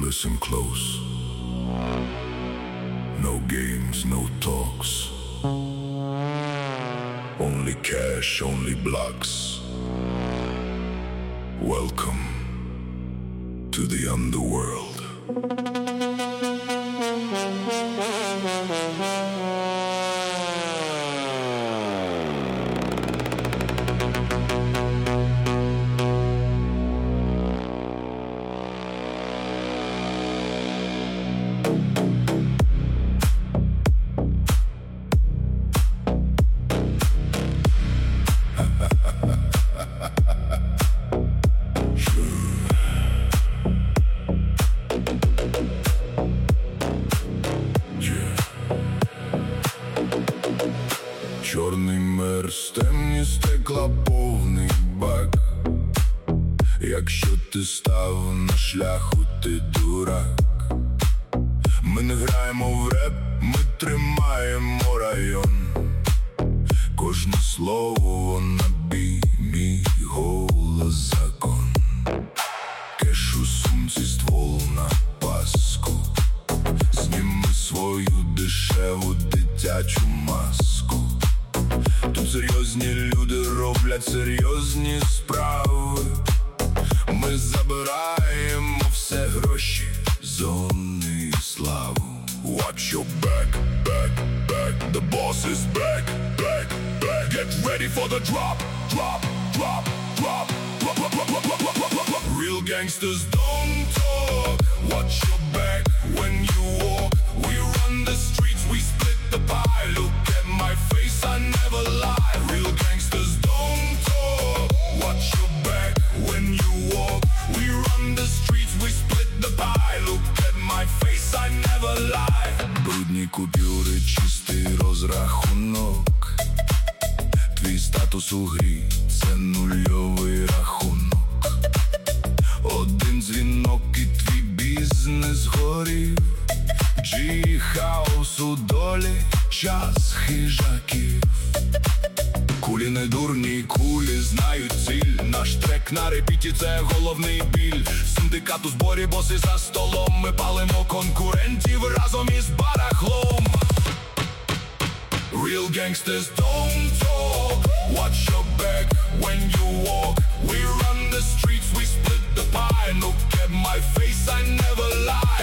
listen close. No games, no talks. Only cash, only blocks. Welcome to the underworld. Чорний мерз, темні стекла, повний бак. Якщо ти став на шляху, ти дурак. Ми не граємо в реп, ми тримаємо район. Кожне слово набій, мій голос закон. Кеш у сумці, ствол на паску. Зніми свою дешеву дитячу маску. Тут серйозні люди роблять серйозні справи. Ми забираємо все гроші, зони і славу. Watch your back, back, back. The boss is back, back, back. Get ready for the drop, drop, drop, drop, drop, drop, drop, drop, drop, drop, drop, drop. Real gangsters don't talk. Watch your back when you walk. We run the streets, we split the pie. Look at my face, I never lie. Real gangsters don't talk. Watch your back when you walk. We run the streets, we split the pie. Look at my face, I never lie. Брудні купюри, чистий розрахунок. Твій статус у грі – це нульовий рахунок. Один дзвінок і твій бізнес горів. Джі хаос у долі, час хижаків. Кулі не дурні, кулі знають ціль. Наш трек на репіті – це головний біль. Синдикат у зборі, боси за столом. Ми палимо конкурентів разом із барахлом. Real gangsters don't talk. Watch your back when you walk. We run the streets, we split the pie. Look at my face, I never lie.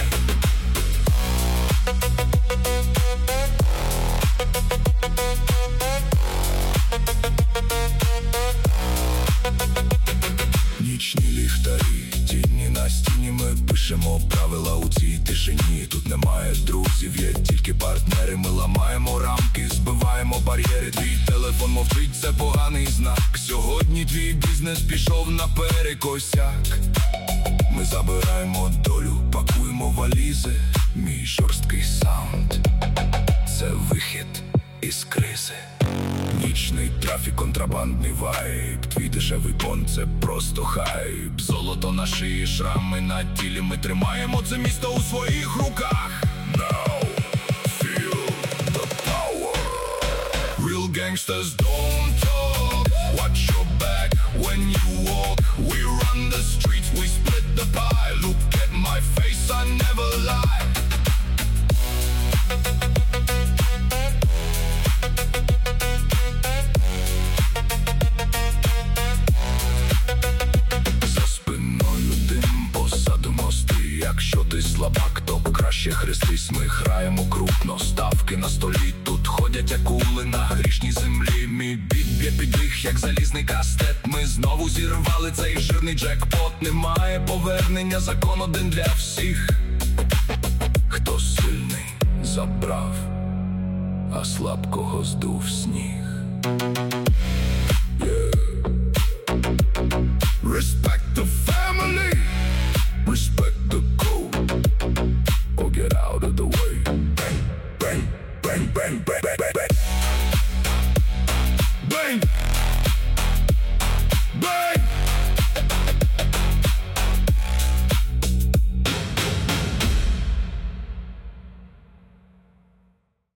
Нічні ліхтарі, тіні на стіні. Ми пишемо правила у цій тишині. Тут немає друзів, є тільки партнери. Ми ламаємо рамки, збиваємо бар'єри. Твій телефон мовчить, це поганий знак. Сьогодні твій бізнес пішов на перекосяк. Ми забираємо долю, пакуємо валізи. Мій жорсткий саунд – це вихід із кризи. Нічний трафік, контрабандний вайб. Твій дешевий бон – це просто хайп. Золото на шиї, шрами на тілі. Ми тримаємо це місто у своїх руках. Now feel the power. Real gangsters don't talk. Watch your back when you walk. We run the streets, we split the pie. Look at my face, I never lie. Якщо ти слабак, то краще хрестись. Ми граємо крупно, ставки на столі. Тут ходять акули на грішній землі. Мій біт б'є під них, як залізний кастет. Ми знову зірвали цей жирний джекпот. Немає повернення, закон один для всіх. Хто сильний забрав, а слабкого здув сніг.